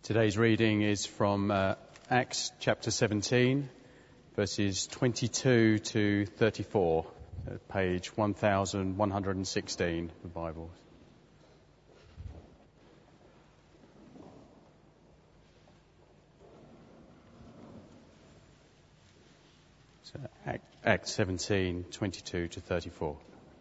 Today's reading is from Acts chapter 17, verses 22 to 34, page 1116 of the Bible. So, Acts 17, 22 to 34.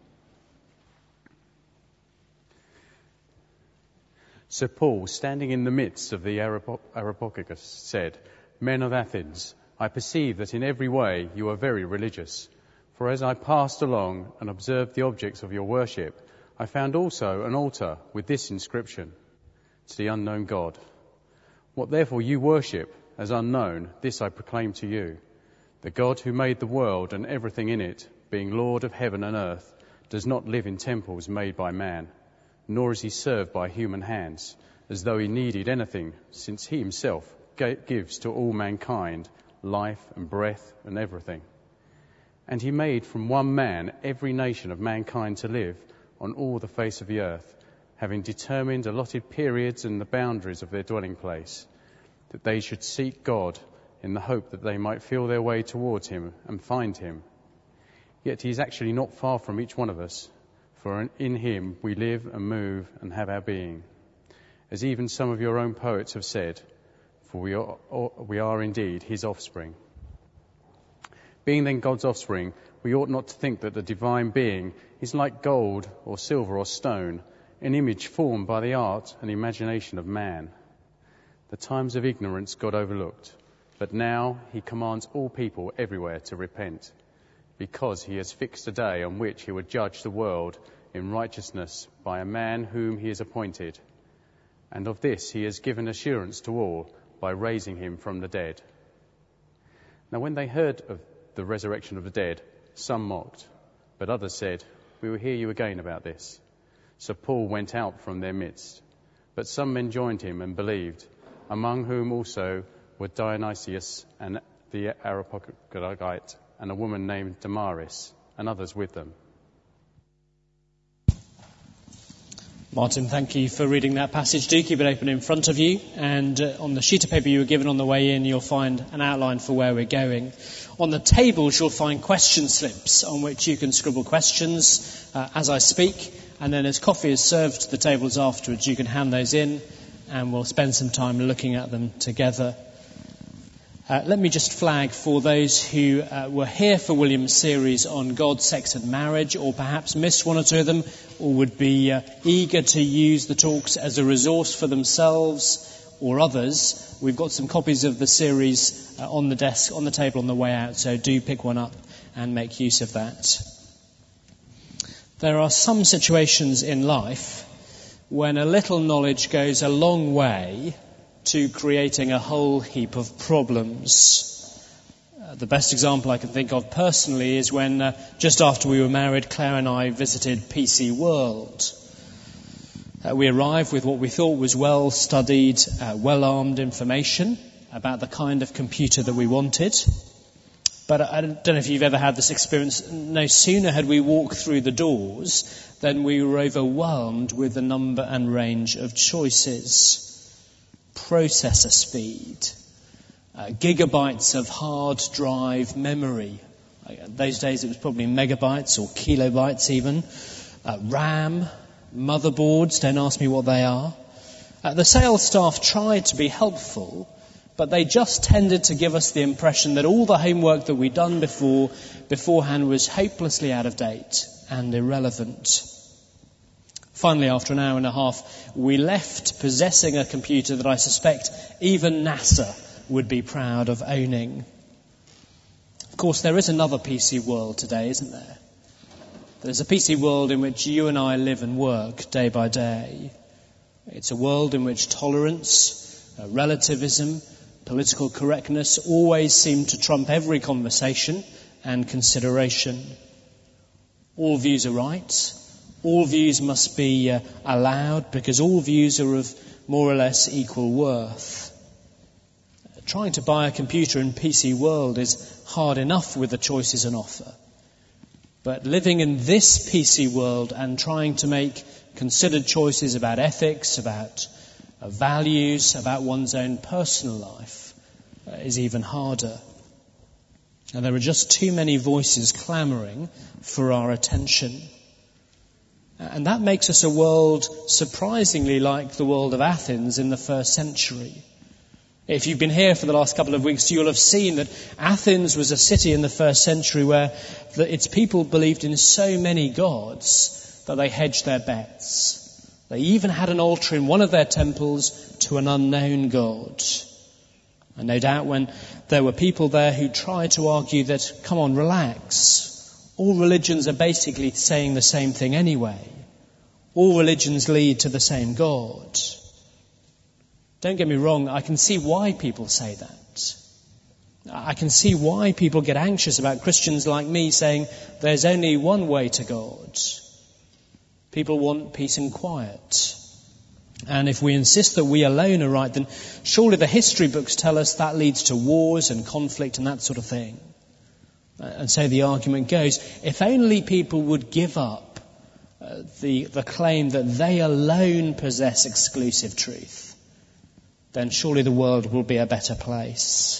So Paul, standing in the midst of the Areopagus, said, "Men of Athens, I perceive that in every way you are very religious. For as I passed along and observed the objects of your worship, I found also an altar with this inscription, to the unknown God. What therefore you worship as unknown, this I proclaim to you. The God who made the world and everything in it, being Lord of heaven and earth, does not live in temples made by man, nor is he served by human hands, as though he needed anything, since he himself gives to all mankind life and breath and everything. And he made from one man every nation of mankind to live on all the face of the earth, having determined allotted periods and the boundaries of their dwelling place, that they should seek God in the hope that they might feel their way towards him and find him. Yet he is actually not far from each one of us, for in him we live and move and have our being. As even some of your own poets have said, for we are indeed his offspring. Being then God's offspring, we ought not to think that the divine being is like gold or silver or stone, an image formed by the art and imagination of man. The times of ignorance God overlooked, but now he commands all people everywhere to repent, because he has fixed a day on which he would judge the world in righteousness by a man whom he has appointed. And of this he has given assurance to all by raising him from the dead." Now when they heard of the resurrection of the dead, some mocked, but others said, "We will hear you again about this." So Paul went out from their midst. But some men joined him and believed, among whom also were Dionysius and the Areopagite, and a woman named Damaris, and others with them. Martin, thank you for reading that passage. Do keep it open in front of you, and on the sheet of paper you were given on the way in, you'll find an outline for where we're going. On the tables you'll find question slips on which you can scribble questions as I speak, and then as coffee is served to the tables afterwards, you can hand those in, and we'll spend some time looking at them together. Let me just flag for those who were here for William's series on God, sex and marriage, or perhaps missed one or two of them, or would be eager to use the talks as a resource for themselves or others. We've got some copies of the series on the desk, on the table on the way out, so do pick one up and make use of that. There are some situations in life when a little knowledge goes a long way to creating a whole heap of problems. The best example I can think of personally is when, just after we were married, Claire and I visited PC World. We arrived with what we thought was well-studied, well-armed information about the kind of computer that we wanted. But I don't know if you've ever had this experience. No sooner had we walked through the doors than we were overwhelmed with the number and range of choices. Processor speed, gigabytes of hard drive memory. Those days it was probably megabytes or kilobytes even. RAM, motherboards, don't ask me what they are. The sales staff tried to be helpful, but they just tended to give us the impression that all the homework that we'd done beforehand was hopelessly out of date and irrelevant. Finally, after an hour and a half, we left possessing a computer that I suspect even NASA would be proud of owning. Of course, there is another PC world today, isn't there? There's a PC world in which you and I live and work day by day. It's a world in which tolerance, relativism, political correctness always seem to trump every conversation and consideration. All views are right. All views must be allowed because all views are of more or less equal worth. Trying to buy a computer in PC world is hard enough with the choices on offer. But living in this PC world and trying to make considered choices about ethics, about values, about one's own personal life is even harder. And there are just too many voices clamouring for our attention. And that makes us a world surprisingly like the world of Athens in the first century. If you've been here for the last couple of weeks, you'll have seen that Athens was a city in the first century where its people believed in so many gods that they hedged their bets. They even had an altar in one of their temples to an unknown god. And no doubt when there were people there who tried to argue that, come on, relax. All religions are basically saying the same thing anyway. All religions lead to the same God. Don't get me wrong, I can see why people say that. I can see why people get anxious about Christians like me saying there's only one way to God. People want peace and quiet. And if we insist that we alone are right, then surely the history books tell us that leads to wars and conflict and that sort of thing. And so the argument goes, if only people would give up the claim that they alone possess exclusive truth, then surely the world will be a better place.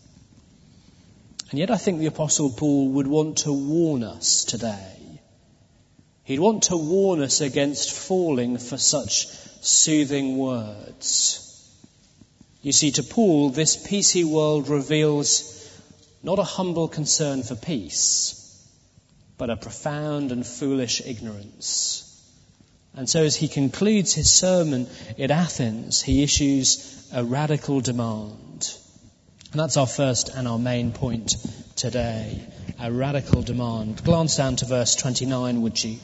And yet I think the Apostle Paul would want to warn us today. He'd want to warn us against falling for such soothing words. You see, to Paul, this peacey world reveals not a humble concern for peace, but a profound and foolish ignorance. And so as he concludes his sermon in Athens, he issues a radical demand. And that's our first and our main point today, a radical demand. Glance down to verse 29, would you?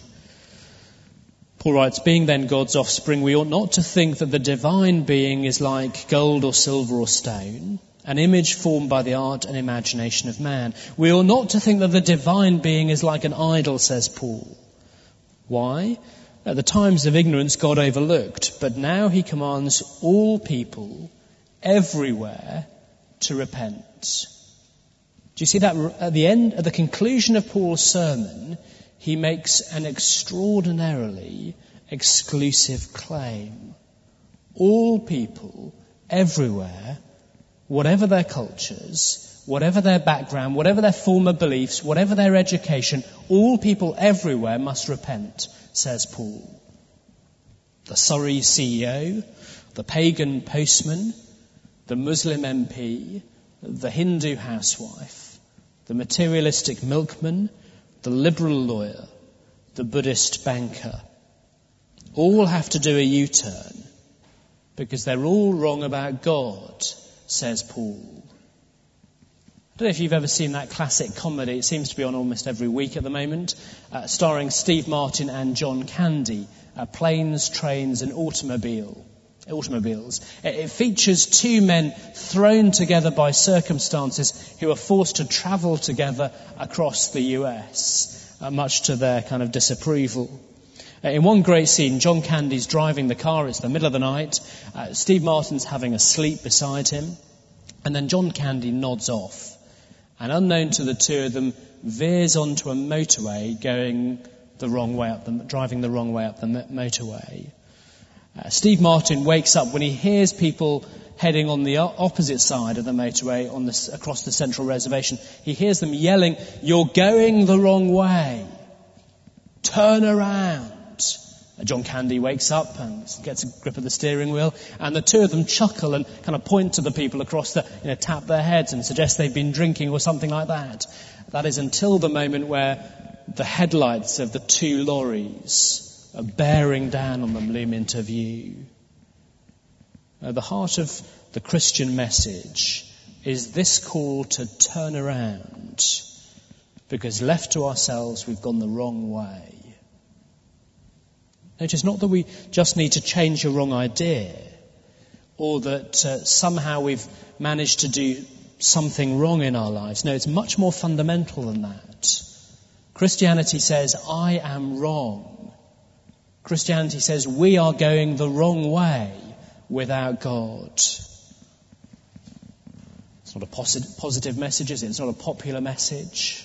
Paul writes, being then God's offspring, we ought not to think that the divine being is like gold or silver or stone, an image formed by the art and imagination of man. We ought not to think that the divine being is like an idol, says Paul. Why? At the times of ignorance, God overlooked, but now he commands all people everywhere to repent. Do you see that at the conclusion of Paul's sermon, he makes an extraordinarily exclusive claim. All people everywhere, whatever their cultures, whatever their background, whatever their former beliefs, whatever their education, all people everywhere must repent, says Paul. The Surrey CEO, the pagan postman, the Muslim MP, the Hindu housewife, the materialistic milkman, the liberal lawyer, the Buddhist banker, all have to do a U-turn because they're all wrong about God, says Paul. I don't know if you've ever seen that classic comedy. It seems to be on almost every week at the moment, starring Steve Martin and John Candy, Planes, Trains and Automobiles. It features two men thrown together by circumstances who are forced to travel together across the US, much to their kind of disapproval. In one great scene, John Candy's driving the car. It's the middle of the night. Steve Martin's having a sleep beside him. And then John Candy nods off. And unknown to the two of them, veers onto a motorway driving the wrong way up the motorway. Steve Martin wakes up when he hears people heading on the opposite side of the motorway across the central reservation. He hears them yelling, "You're going the wrong way. Turn around." John Candy wakes up and gets a grip of the steering wheel, and the two of them chuckle and kind of point to the people across tap their heads and suggest they've been drinking or something like that. That is until the moment where the headlights of the two lorries are bearing down on them loom into view. The heart of the Christian message is this call to turn around, because left to ourselves we've gone the wrong way. Notice not that we just need to change a wrong idea, or that somehow we've managed to do something wrong in our lives. No, it's much more fundamental than that. Christianity says, I am wrong. Christianity says we are going the wrong way without God. It's not a positive message, is it? It's not a popular message.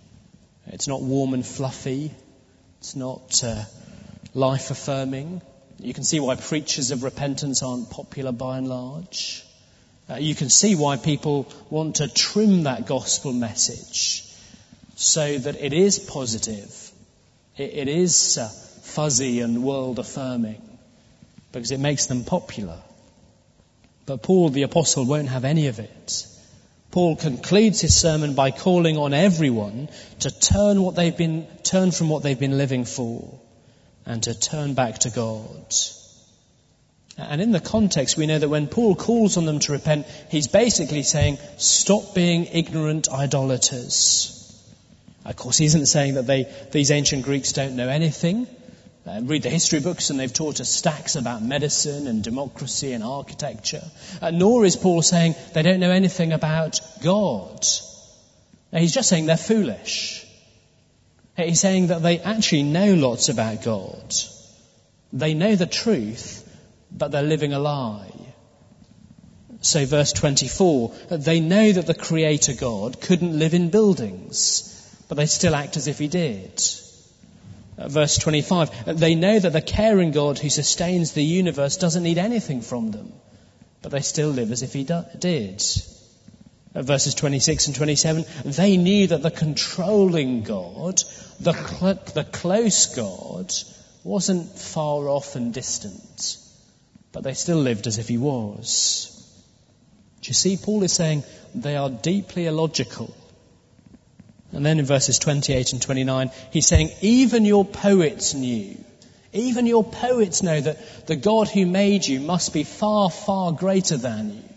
It's not warm and fluffy. It's not life-affirming. You can see why preachers of repentance aren't popular by and large. You can see why people want to trim that gospel message so that it is positive, it is fuzzy and world-affirming, because it makes them popular. But Paul the Apostle won't have any of it. Paul concludes his sermon by calling on everyone to turn from what they've been living for and to turn back to God. And in the context, we know that when Paul calls on them to repent, he's basically saying, stop being ignorant idolaters. Of course, he isn't saying that these ancient Greeks don't know anything. Read the history books and they've taught us stacks about medicine and democracy and architecture. Nor is Paul saying they don't know anything about God. Now, he's just saying they're foolish. He's saying that they actually know lots about God. They know the truth, but they're living a lie. So verse 24, they know that the Creator God couldn't live in buildings, but they still act as if he did. Verse 25, they know that the caring God who sustains the universe doesn't need anything from them, but they still live as if he did. Verses 26 and 27, they knew that the controlling God, the close God, wasn't far off and distant, but they still lived as if he was. Do you see, Paul is saying they are deeply illogical. And then in verses 28 and 29, he's saying, even your poets knew. Even your poets know that the God who made you must be far, far greater than you.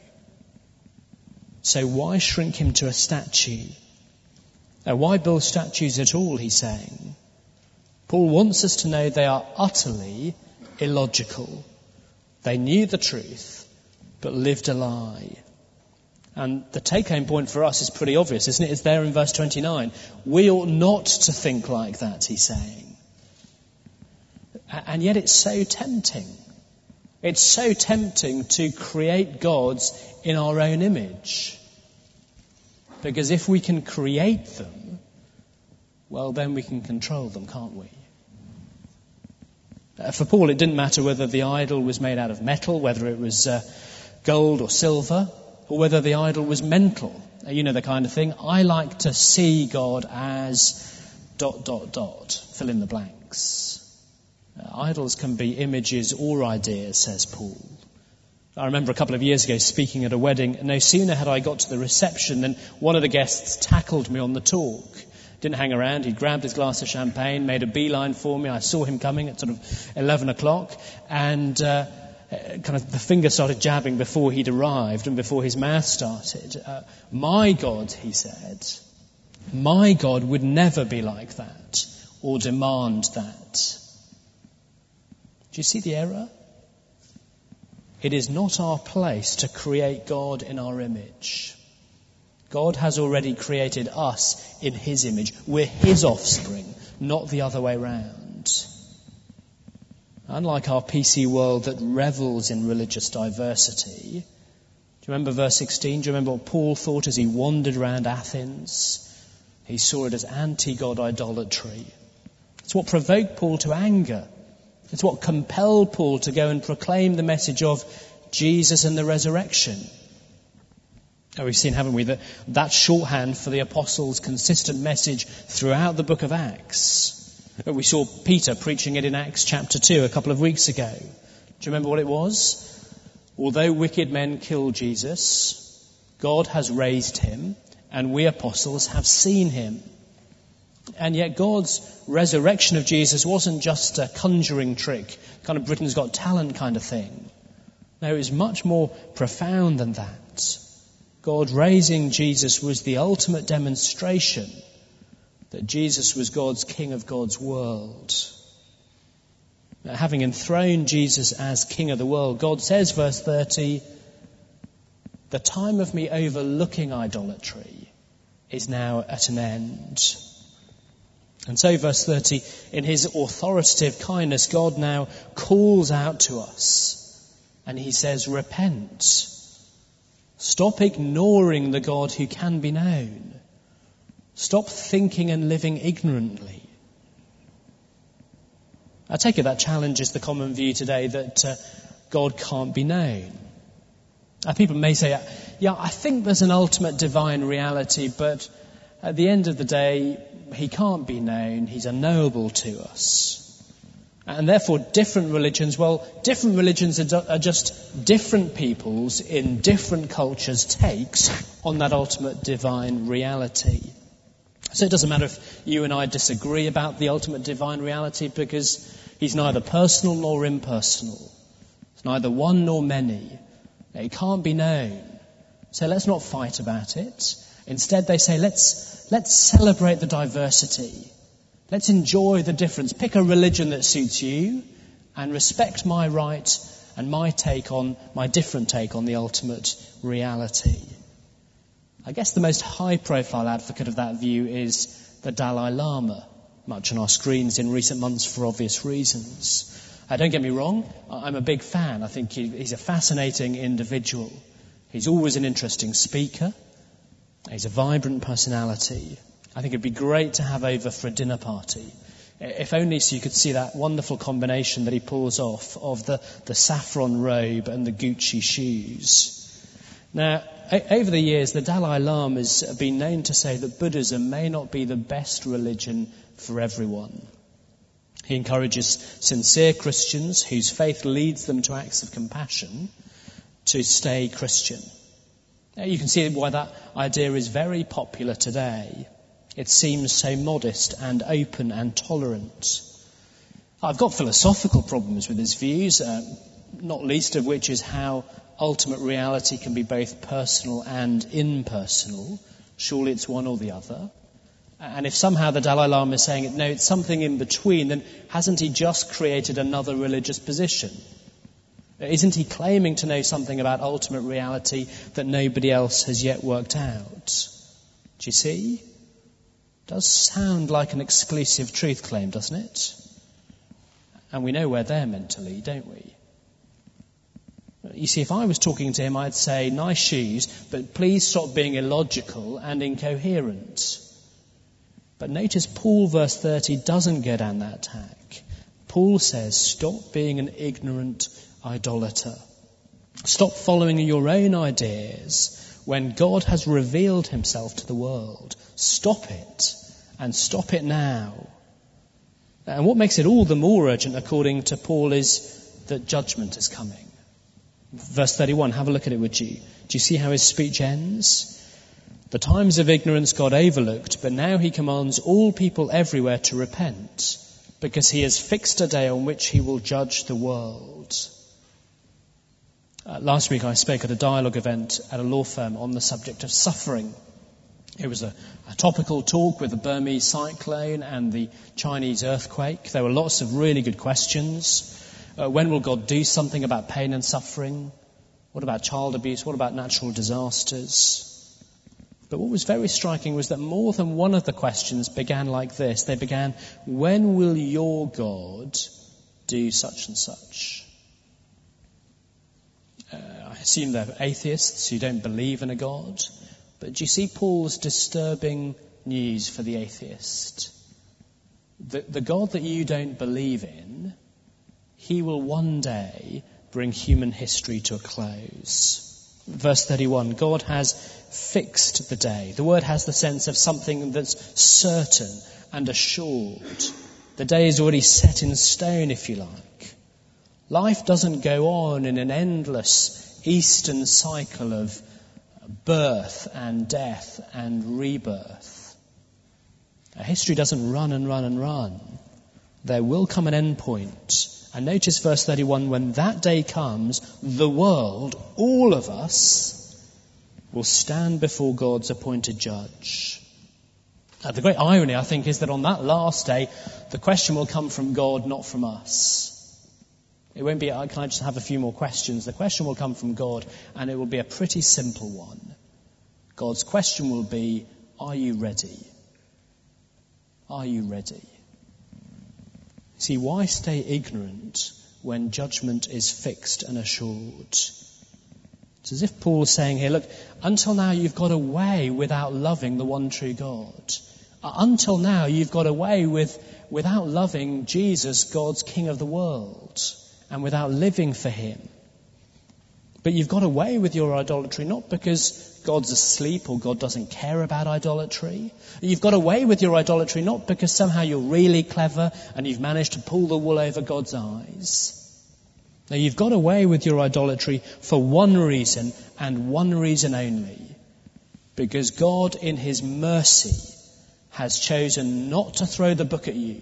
So why shrink him to a statue? Why build statues at all, he's saying? Paul wants us to know they are utterly illogical. They knew the truth, but lived a lie. And the take-home point for us is pretty obvious, isn't it? It's there in verse 29. We ought not to think like that, he's saying. And yet it's so tempting. It's so tempting to create gods in our own image. Because if we can create them, well, then we can control them, can't we? For Paul, it didn't matter whether the idol was made out of metal, whether it was gold or silver, or whether the idol was mental. You know the kind of thing. I like to see God as ... fill in the blanks. Idols can be images or ideas, says Paul. I remember a couple of years ago speaking at a wedding, and no sooner had I got to the reception than one of the guests tackled me on the talk. Didn't hang around. He grabbed his glass of champagne, made a beeline for me. I saw him coming at sort of 11 o'clock, and kind of the finger started jabbing before he'd arrived and before his mouth started. My God, he said, my God would never be like that or demand that. Do you see the error? It is not our place to create God in our image. God has already created us in his image. We're his offspring, not the other way round. Unlike our PC world that revels in religious diversity. Do you remember verse 16? Do you remember what Paul thought as he wandered around Athens? He saw it as anti-God idolatry. It's what provoked Paul to anger. It's what compelled Paul to go and proclaim the message of Jesus and the resurrection. We've seen, haven't we, that shorthand for the apostles' consistent message throughout the book of Acts. We saw Peter preaching it in Acts chapter 2 a couple of weeks ago. Do you remember what it was? Although wicked men killed Jesus, God has raised him, and we apostles have seen him. And yet God's resurrection of Jesus wasn't just a conjuring trick, kind of Britain's Got Talent kind of thing. No, it was much more profound than that. God raising Jesus was the ultimate demonstration that Jesus was God's King of God's world. Now, having enthroned Jesus as King of the world, God says, verse 30, the time of me overlooking idolatry is now at an end. And so, verse 30, in his authoritative kindness, God now calls out to us. And he says, repent. Stop ignoring the God who can be known. Stop thinking and living ignorantly. I take it that challenges the common view today that God can't be known. People may say, yeah, I think there's an ultimate divine reality, but at the end of the day, he can't be known. He's unknowable to us. And therefore, different religions are just different people's in different cultures' takes on that ultimate divine reality. So it doesn't matter if you and I disagree about the ultimate divine reality, because he's neither personal nor impersonal. It's neither one nor many. It can't be known. So let's not fight about it. Instead, they say, let's celebrate the diversity. Let's enjoy the difference. Pick a religion that suits you and respect my right and my different take on the ultimate reality. I guess the most high-profile advocate of that view is the Dalai Lama, much on our screens in recent months for obvious reasons. Don't get me wrong, I'm a big fan. I think he's a fascinating individual. He's always an interesting speaker. He's a vibrant personality. I think it'd be great to have over for a dinner party. If only so you could see that wonderful combination that he pulls off of the saffron robe and the Gucci shoes. Now, over the years, the Dalai Lama has been known to say that Buddhism may not be the best religion for everyone. He encourages sincere Christians whose faith leads them to acts of compassion to stay Christian. Now, you can see why that idea is very popular today. It seems so modest and open and tolerant. I've got philosophical problems with his views, not least of which is how ultimate reality can be both personal and impersonal. Surely it's one or the other. And if somehow the Dalai Lama is saying, no, it's something in between, then hasn't he just created another religious position? Isn't he claiming to know something about ultimate reality that nobody else has yet worked out? Do you see? It does sound like an exclusive truth claim, doesn't it? And we know where they're meant to lead, don't we? You see, if I was talking to him, I'd say, nice shoes, but please stop being illogical and incoherent. But notice Paul, verse 30, doesn't go down that tack. Paul says, stop being an ignorant idolater. Stop following your own ideas when God has revealed himself to the world. Stop it, and stop it now. And what makes it all the more urgent, according to Paul, is that judgment is coming. Verse 31, have a look at it, would you? Do you see how his speech ends? The times of ignorance God overlooked, but now he commands all people everywhere to repent, because he has fixed a day on which he will judge the world. Last week I spoke at a dialogue event at a law firm on the subject of suffering. It was a topical talk with the Burmese cyclone and the Chinese earthquake. There were lots of really good questions. When will God do something about pain and suffering? What about child abuse? What about natural disasters? But what was very striking was that more than one of the questions began like this. They began, when will your God do such and such? I assume they're atheists who don't believe in a God. But do you see Paul's disturbing news for the atheist? The God that you don't believe in, he will one day bring human history to a close. Verse 31, God has fixed the day. The word has the sense of something that's certain and assured. The day is already set in stone, if you like. Life doesn't go on in an endless Eastern cycle of birth and death and rebirth. History doesn't run and run and run. There will come an end point. And notice verse 31, when that day comes, the world, all of us, will stand before God's appointed judge. The great irony, I think, is that on that last day, the question will come from God, not from us. It won't be, can I just have a few more questions? The question will come from God, and it will be a pretty simple one. God's question will be, are you ready? Are you ready? See, why stay ignorant when judgment is fixed and assured? It's as if Paul is saying here, look, until now you've got away without loving the one true God. Until now you've got away with without loving Jesus, God's King of the world, and without living for him. But you've got away with your idolatry not because God's asleep or God doesn't care about idolatry. You've got away with your idolatry not because somehow you're really clever and you've managed to pull the wool over God's eyes. Now, you've got away with your idolatry for one reason and one reason only. Because God, in his mercy, has chosen not to throw the book at you.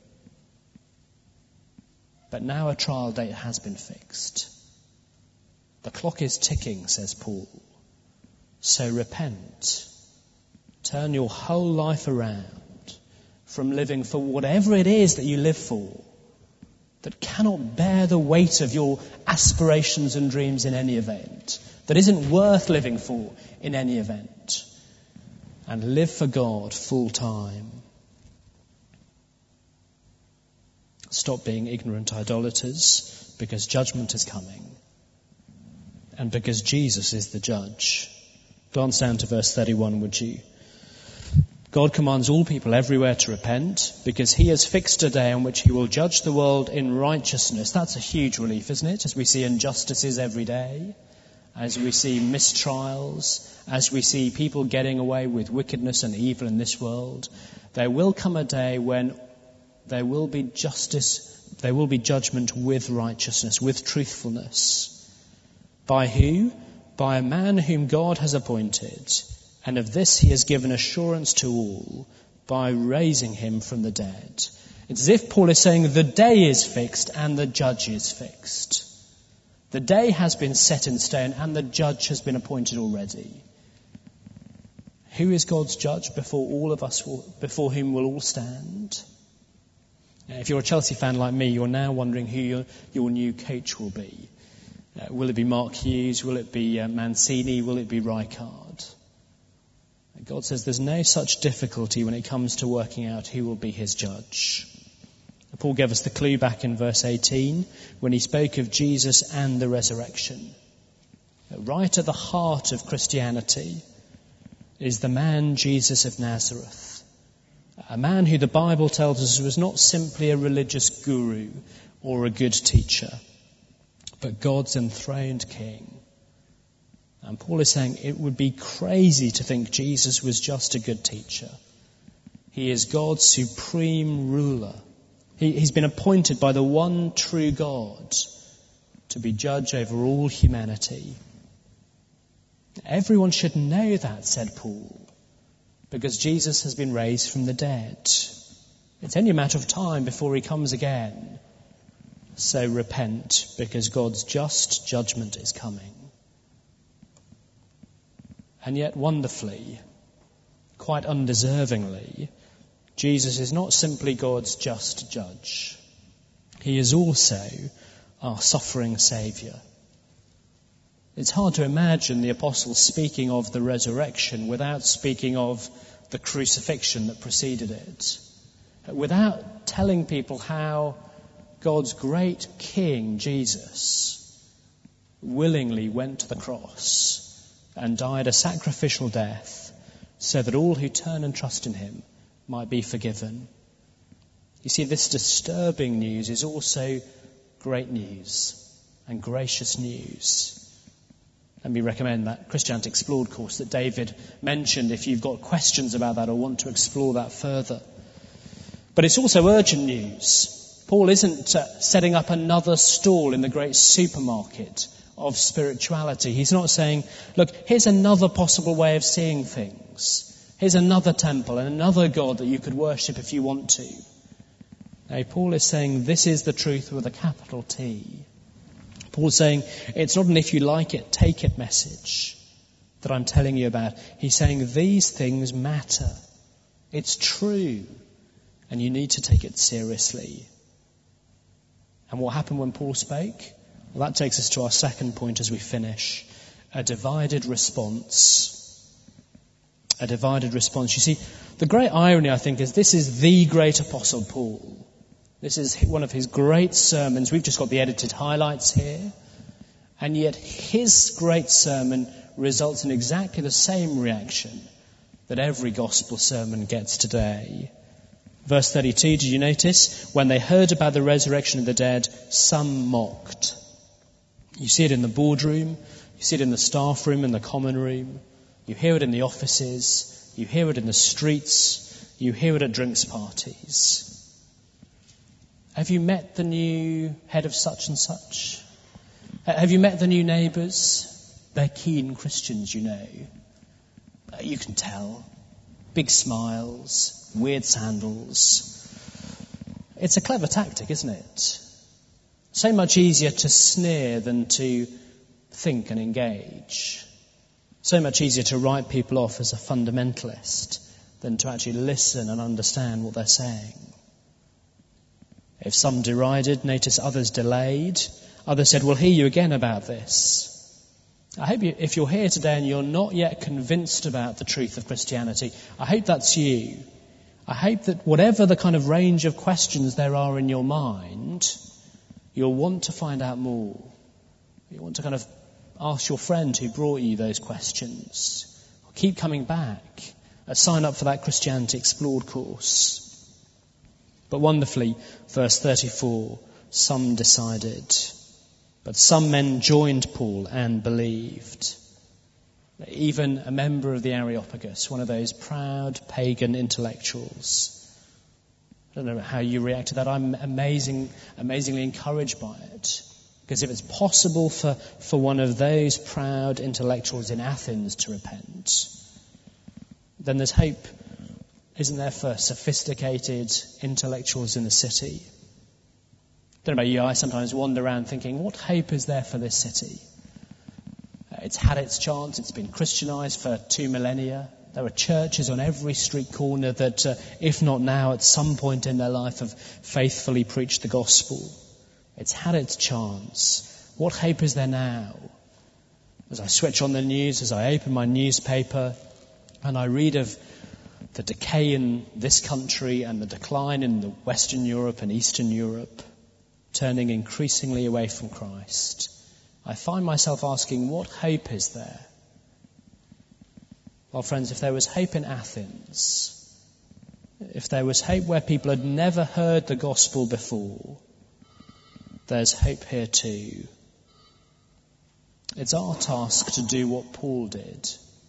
But now a trial date has been fixed. The clock is ticking, says Paul. So repent. Turn your whole life around from living for whatever it is that you live for, that cannot bear the weight of your aspirations and dreams in any event, that isn't worth living for in any event, and live for God full time. Stop being ignorant idolaters, because judgment is coming, and because Jesus is the judge. Glance down to verse 31, would you? God commands all people everywhere to repent, because he has fixed a day on which he will judge the world in righteousness. That's a huge relief, isn't it? As we see injustices every day, as we see mistrials, as we see people getting away with wickedness and evil in this world, there will come a day when there will be justice, there will be judgment with righteousness, with truthfulness. By who? By a man whom God has appointed, and of this he has given assurance to all by raising him from the dead. It's as if Paul is saying the day is fixed and the judge is fixed. The day has been set in stone and the judge has been appointed already. Who is God's judge before all of us, before whom we'll all stand? If you're a Chelsea fan like me, you're now wondering who your new coach will be. Will it be Mark Hughes? Will it be Mancini? Will it be Rijkaard? God says there's no such difficulty when it comes to working out who will be his judge. Paul gave us the clue back in verse 18 when he spoke of Jesus and the resurrection. Right at the heart of Christianity is the man Jesus of Nazareth. A man who the Bible tells us was not simply a religious guru or a good teacher, but God's enthroned king. And Paul is saying it would be crazy to think Jesus was just a good teacher. He is God's supreme ruler. He's been appointed by the one true God to be judge over all humanity. Everyone should know that, said Paul, because Jesus has been raised from the dead. It's only a matter of time before he comes again. So repent, because God's just judgment is coming. And yet wonderfully, quite undeservingly, Jesus is not simply God's just judge. He is also our suffering Saviour. It's hard to imagine the apostles speaking of the resurrection without speaking of the crucifixion that preceded it, without telling people how God's great King, Jesus, willingly went to the cross and died a sacrificial death so that all who turn and trust in him might be forgiven. You see, this disturbing news is also great news and gracious news. Let me recommend that Christianity Explored course that David mentioned if you've got questions about that or want to explore that further. But it's also urgent news. Paul isn't setting up another stall in the great supermarket of spirituality. He's not saying, look, here's another possible way of seeing things. Here's another temple and another God that you could worship if you want to. No, Paul is saying this is the truth with a capital T. Paul's saying it's not an if you like it, take it message that I'm telling you about. He's saying these things matter. It's true. And you need to take it seriously. And what happened when Paul spoke? Well, that takes us to our second point as we finish. A divided response. A divided response. You see, the great irony, I think, is this is the great Apostle Paul. This is one of his great sermons. We've just got the edited highlights here. And yet his great sermon results in exactly the same reaction that every gospel sermon gets today. Verse 32, did you notice? When they heard about the resurrection of the dead, some mocked. You see it in the boardroom, you see it in the staff room, in the common room, you hear it in the offices, you hear it in the streets, you hear it at drinks parties. Have you met the new head of such and such? Have you met the new neighbours? They're keen Christians, you know. You can tell. Big smiles, weird sandals. It's a clever tactic, isn't it? So much easier to sneer than to think and engage. So much easier to write people off as a fundamentalist than to actually listen and understand what they're saying. If some derided, notice others delayed. Others said, we'll hear you again about this. I hope if you're here today and you're not yet convinced about the truth of Christianity, I hope that's you. I hope that whatever the kind of range of questions there are in your mind, you'll want to find out more. You want to kind of ask your friend who brought you those questions. Keep coming back. Sign up for that Christianity Explored course. But wonderfully, verse 34, some decided. But some men joined Paul and believed. Even a member of the Areopagus, one of those proud pagan intellectuals. I don't know how you react to that. I'm amazingly encouraged by it. Because if it's possible for one of those proud intellectuals in Athens to repent, then there's hope, isn't there, for sophisticated intellectuals in the city? I don't know about you, I sometimes wander around thinking, what hope is there for this city? It's had its chance, it's been Christianized for 2 millennia. There are churches on every street corner that, if not now, at some point in their life have faithfully preached the gospel. It's had its chance. What hope is there now? As I switch on the news, as I open my newspaper, and I read of the decay in this country and the decline in the Western Europe and Eastern Europe, turning increasingly away from Christ, I find myself asking, what hope is there? Well, friends, if there was hope in Athens, if there was hope where people had never heard the gospel before, there's hope here too. It's our task to do what Paul did.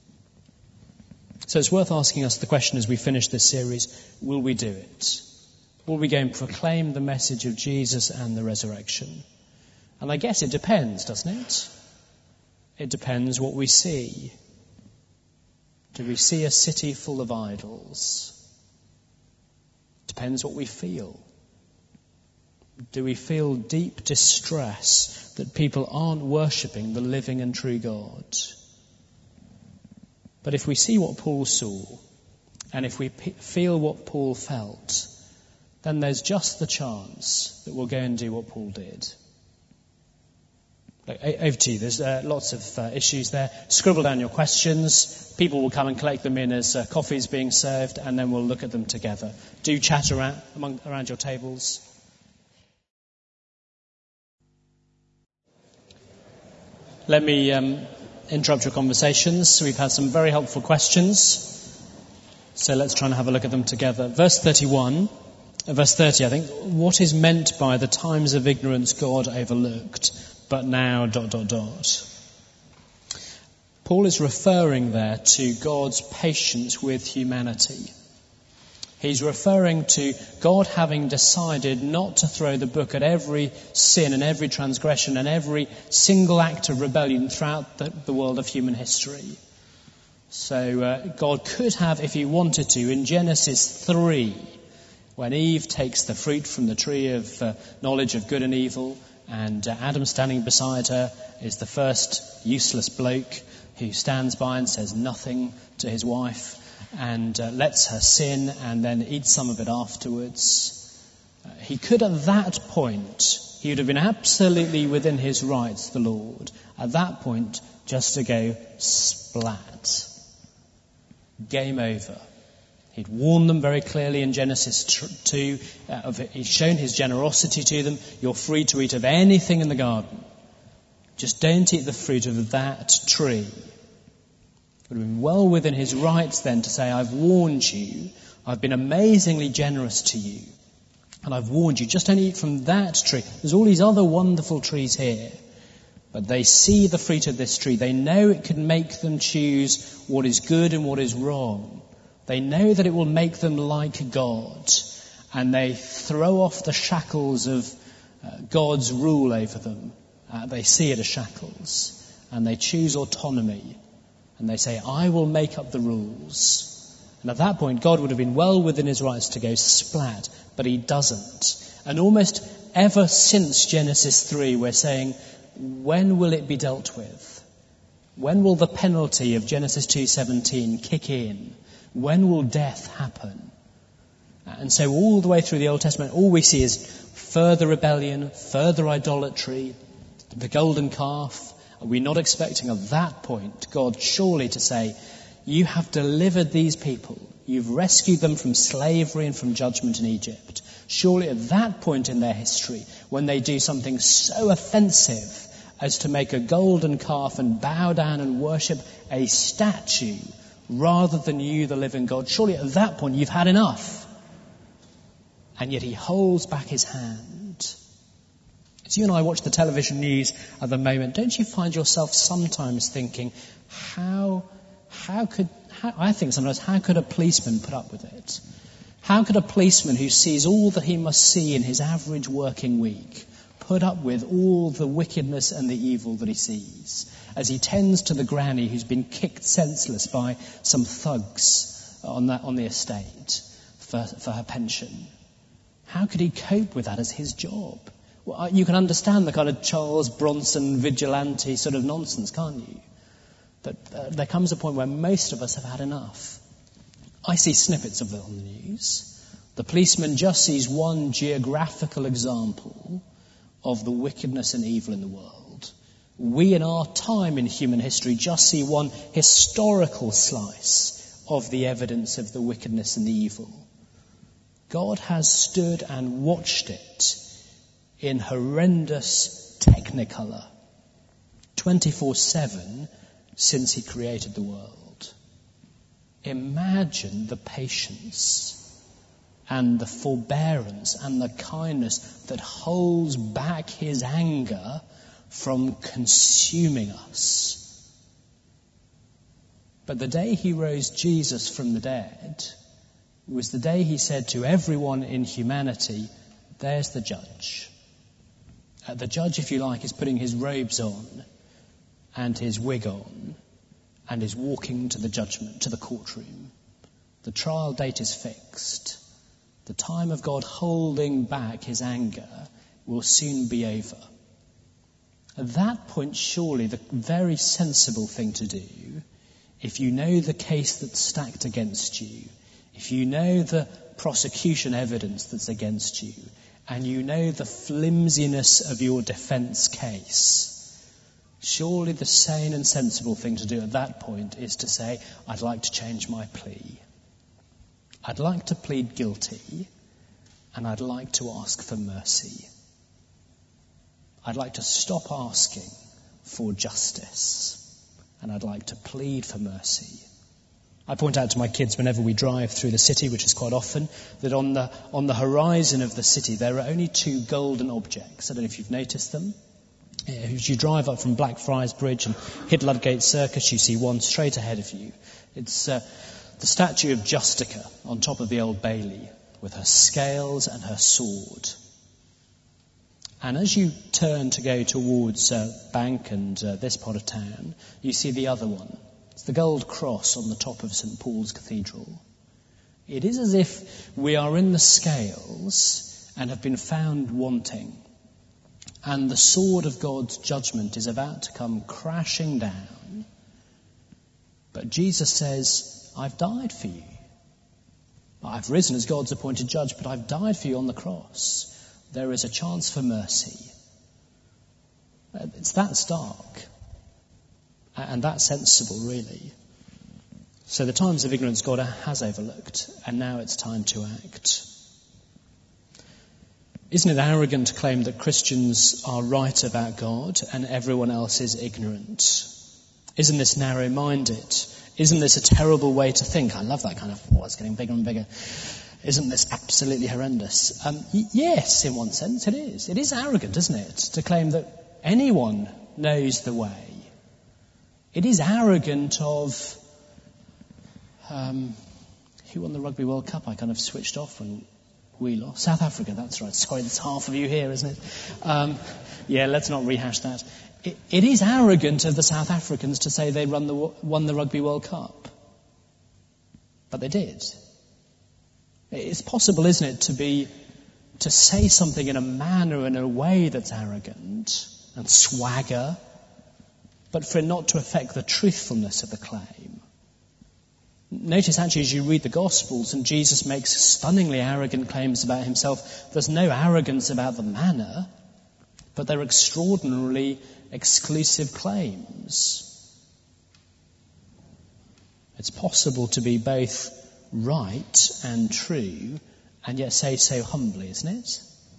So it's worth asking us the question as we finish this series, will we do it? Will we go and proclaim the message of Jesus and the resurrection? And I guess it depends, doesn't it? It depends what we see. Do we see a city full of idols? Depends what we feel. Do we feel deep distress that people aren't worshipping the living and true God? But if we see what Paul saw, and if we feel what Paul felt, then there's just the chance that we'll go and do what Paul did. Over to you. There's lots of issues there. Scribble down your questions. People will come and collect them in as coffee's being served, and then we'll look at them together. Do chat around your tables. Let me interrupt your conversations. We've had some very helpful questions. So let's try and have a look at them together. Verse 30, I think. What is meant by the times of ignorance God overlooked, but now ... Paul is referring there to God's patience with humanity. He's referring to God having decided not to throw the book at every sin and every transgression and every single act of rebellion throughout the world of human history. So God could have, if he wanted to, in Genesis 3, when Eve takes the fruit from the tree of knowledge of good and evil, and Adam standing beside her is the first useless bloke who stands by and says nothing to his wife, and lets her sin and then eats some of it afterwards. He could at that point, he would have been absolutely within his rights, the Lord, at that point just to go splat. Game over. He'd warned them very clearly in Genesis 2. He'd shown his generosity to them. You're free to eat of anything in the garden. Just don't eat the fruit of that tree. It would have been well within his rights then to say, I've warned you, I've been amazingly generous to you. And I've warned you, just don't eat from that tree. There's all these other wonderful trees here. But they see the fruit of this tree. They know it can make them choose what is good and what is wrong. They know that it will make them like God. And they throw off the shackles of God's rule over them. They see it as shackles. And they choose autonomy. And they say, I will make up the rules. And at that point, God would have been well within his rights to go splat, but he doesn't. And almost ever since Genesis 3, we're saying, when will it be dealt with? When will the penalty of Genesis 2:17 kick in? When will death happen? And so all the way through the Old Testament, all we see is further rebellion, further idolatry, the golden calf. Are we not expecting at that point God surely to say, you have delivered these people. You've rescued them from slavery and from judgment in Egypt. Surely at that point in their history, when they do something so offensive as to make a golden calf and bow down and worship a statue rather than you, the living God, surely at that point you've had enough. And yet he holds back his hand. As you and I watch the television news at the moment, don't you find yourself sometimes thinking, how could a policeman put up with it? How could a policeman who sees all that he must see in his average working week put up with all the wickedness and the evil that he sees as he tends to the granny who's been kicked senseless by some thugs on the estate for her pension? How could he cope with that as his job? Well, you can understand the kind of Charles Bronson vigilante sort of nonsense, can't you? But there comes a point where most of us have had enough. I see snippets of it on the news. The policeman just sees one geographical example of the wickedness and evil in the world. We in our time in human history just see one historical slice of the evidence of the wickedness and the evil. God has stood and watched it in horrendous technicolor, 24/7, since he created the world. Imagine the patience and the forbearance and the kindness that holds back his anger from consuming us. But the day he rose Jesus from the dead was the day he said to everyone in humanity, there's the judge. The judge, if you like, is putting his robes on and his wig on and is walking to the judgment, to the courtroom. The trial date is fixed. The time of God holding back his anger will soon be over. At that point, surely the very sensible thing to do, if you know the case that's stacked against you, if you know the prosecution evidence that's against you, and you know the flimsiness of your defense case, surely the sane and sensible thing to do at that point is to say, I'd like to change my plea. I'd like to plead guilty, and I'd like to ask for mercy. I'd like to stop asking for justice, and I'd like to plead for mercy. I point out to my kids whenever we drive through the city, which is quite often, that on the horizon of the city there are only two golden objects. I don't know if you've noticed them. As you drive up from Blackfriars Bridge and hit Ludgate Circus, you see one straight ahead of you. It's the statue of Justica on top of the Old Bailey with her scales and her sword. And as you turn to go towards Bank and this part of town, you see the other one. It's the gold cross on the top of St. Paul's Cathedral. It is as if we are in the scales and have been found wanting. And the sword of God's judgment is about to come crashing down. But Jesus says, I've died for you. I've risen as God's appointed judge, but I've died for you on the cross. There is a chance for mercy. It's that stark. And that sensible, really. So the times of ignorance God has overlooked, and now it's time to act. Isn't it arrogant to claim that Christians are right about God and everyone else is ignorant? Isn't this narrow-minded? Isn't this a terrible way to think? I love that kind of, it's getting bigger and bigger. Isn't this absolutely horrendous? Yes, in one sense it is. It is arrogant, isn't it, to claim that anyone knows the way. It is arrogant of... who won the Rugby World Cup? I kind of switched off when we lost. South Africa, that's right. Sorry, there's half of you here, isn't it? Let's not rehash that. It is arrogant of the South Africans to say they won the Rugby World Cup. But they did. It's possible, isn't it, to say something in a manner, in a way that's arrogant and swagger, but for it not to affect the truthfulness of the claim. Notice actually as you read the Gospels and Jesus makes stunningly arrogant claims about himself, there's no arrogance about the manner, but they're extraordinarily exclusive claims. It's possible to be both right and true and yet say so humbly, isn't it?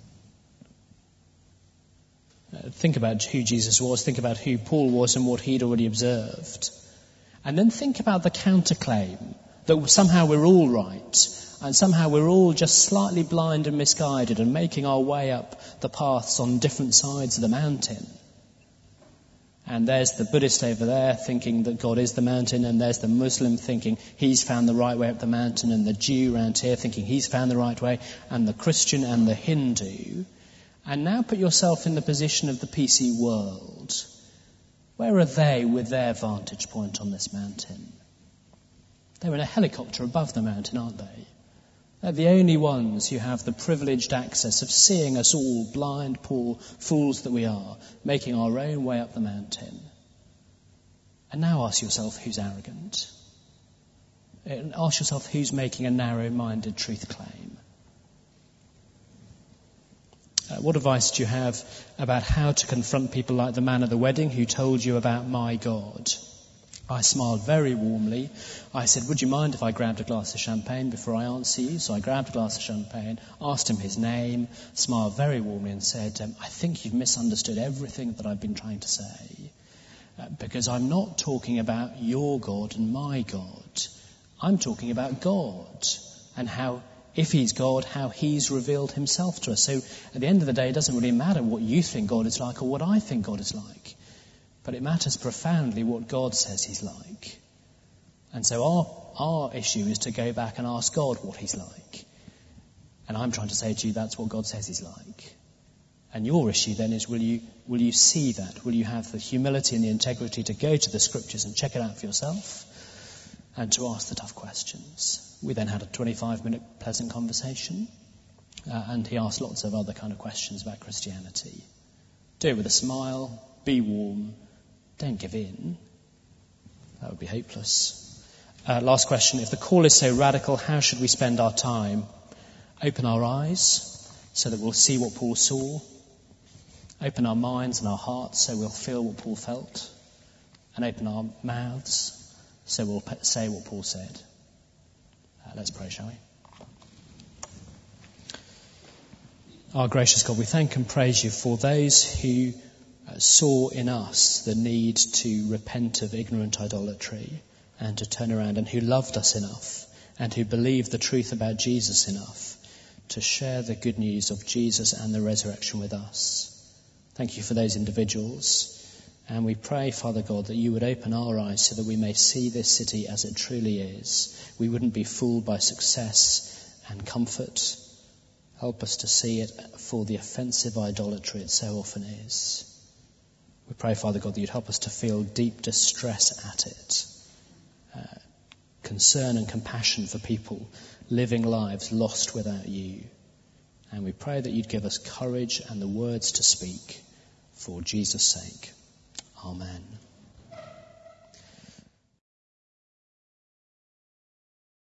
Think about who Jesus was, think about who Paul was and what he'd already observed. And then think about the counterclaim that somehow we're all right and somehow we're all just slightly blind and misguided and making our way up the paths on different sides of the mountain. And there's the Buddhist over there thinking that God is the mountain, and there's the Muslim thinking he's found the right way up the mountain, and the Jew around here thinking he's found the right way, and the Christian and the Hindu. And now put yourself in the position of the PC world. Where are they with their vantage point on this mountain? They're in a helicopter above the mountain, aren't they? They're the only ones who have the privileged access of seeing us all, blind, poor fools that we are, making our own way up the mountain. And now ask yourself who's arrogant. And ask yourself who's making a narrow-minded truth claim. What advice do you have about how to confront people like the man at the wedding who told you about my God? I smiled very warmly. I said, would you mind if I grabbed a glass of champagne before I answer you? So I grabbed a glass of champagne, asked him his name, smiled very warmly and said, I think you've misunderstood everything that I've been trying to say. Because I'm not talking about your God and my God. I'm talking about God and how, if he's God, how he's revealed himself to us. So at the end of the day, it doesn't really matter what you think God is like or what I think God is like. But it matters profoundly what God says he's like. And so our issue is to go back and ask God what he's like. And I'm trying to say to you, that's what God says he's like. And your issue then is, will you see that? Will you have the humility and the integrity to go to the scriptures and check it out for yourself and to ask the tough questions? We then had a 25-minute pleasant conversation. And he asked lots of other kind of questions about Christianity. Do it with a smile. Be warm. Don't give in. That would be hopeless. Last question. If the call is so radical, how should we spend our time? Open our eyes so that we'll see what Paul saw. Open our minds and our hearts so we'll feel what Paul felt. And open our mouths so we'll say what Paul said. Let's pray, shall we? Our gracious God, we thank and praise you for those who saw in us the need to repent of ignorant idolatry and to turn around, and who loved us enough and who believed the truth about Jesus enough to share the good news of Jesus and the resurrection with us. Thank you for those individuals. And we pray, Father God, that you would open our eyes so that we may see this city as it truly is. We wouldn't be fooled by success and comfort. Help us to see it for the offensive idolatry it so often is. We pray, Father God, that you'd help us to feel deep distress at it. Concern and compassion for people living lives lost without you. And we pray that you'd give us courage and the words to speak for Jesus' sake. Amen.